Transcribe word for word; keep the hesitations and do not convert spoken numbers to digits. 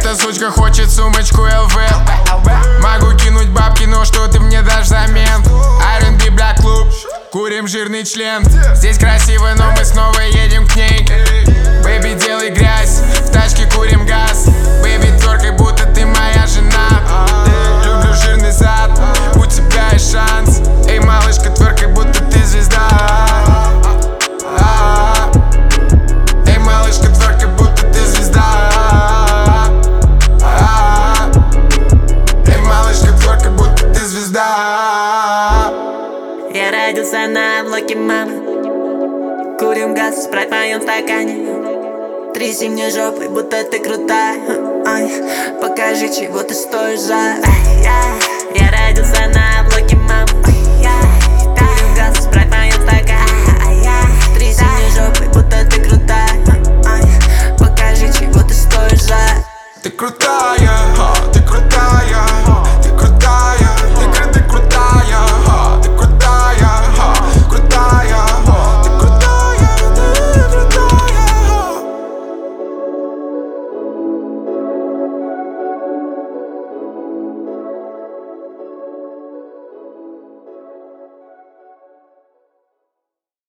Эта сучка хочет сумочку эл вэ. Могу кинуть бабки, но что ты мне дашь взамен? ар энд би Black Club, курим жирный член. Здесь красиво, но мы снова едем к ней. Бэйби, делай грязь, в тачке курим газ. Бэйби, тверкай, будто ты моя жена. Люблю жирный зад, у тебя есть шанс. Эй, малышка, тверкай, будто ты звезда. Эй, малышка, тверкай, будто ты звезда. Эй, малышка, тверкай, будто ты звезда. Я родился на блоке мамы. Курим газ, спрайт в моем стакане. Тряси мне жопой, будто ты крутая. Ай, покажи, чего ты стоишь за. Ай, я, я родился на блоке мамы. Курим газ, спрайт в моем стакане. Тряси мне жопой, будто ты крутая. Ай, покажи, чего ты стоишь за. Ты крутая.